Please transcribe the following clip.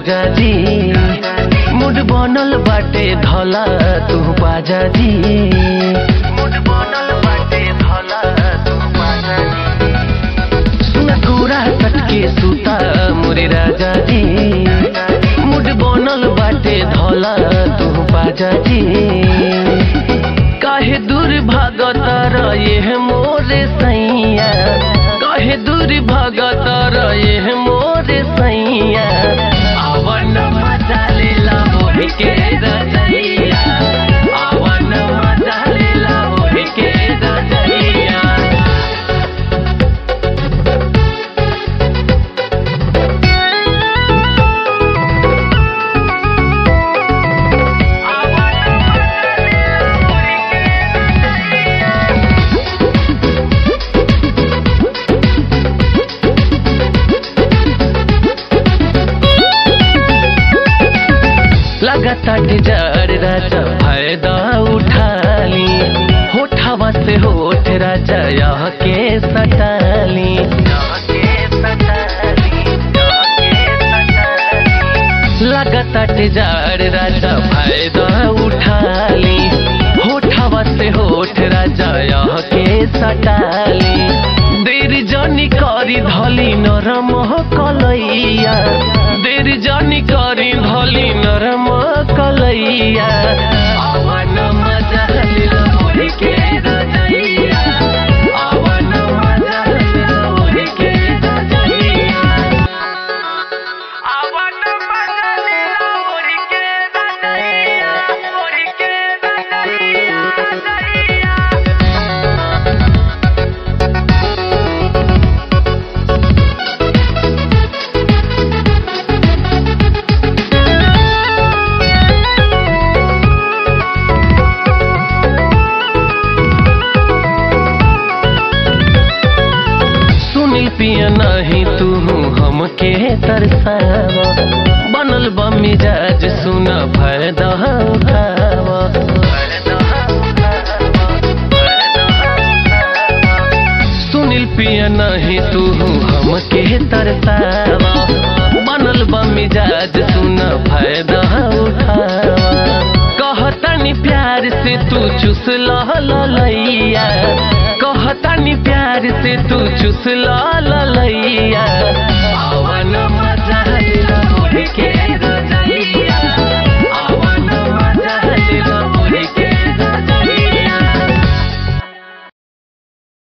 राजा जी मुड बनल बाटे धला तू बाजा जी मुड बनल बाटे धला तू बाजा जी सुन कोरा कटके सुता मोरे राजा जी मुड बनल बाटे धला तू बाजा जी काहे दूर भागत रहे मोरे सैया काहे दूर भागत रहे मोरे सैया आवन मजा लेला मोहि के रजैया आवन मजा लेला मोहि के रजैया लगातार जार राजा फायदा उठाली होठवा से होठ राजा यह के सटाली लगातार जार राजा फायदा उठाली होठवा से होठ राजा यह के सटाली देर जनी करी धली नरम कलैया देर जनी करी धली नरम कलैया आवन मजा लेला मोहि के रजैया आवन मजा लेला मोहि के रजैया आवन मजा लेला मोहि के रजैया मोहि के रजैया पिया नहीं तू हमके तरसावा बनल बा मिजाज सुना फायदा उठावा सुनील पिया नहीं तू हमके तरसावा बनल बा मिजाज सुना फायदा उठावा कहतनी प्यार से तू चुस ललैया कहतनी प्यार से तू चुस ललैया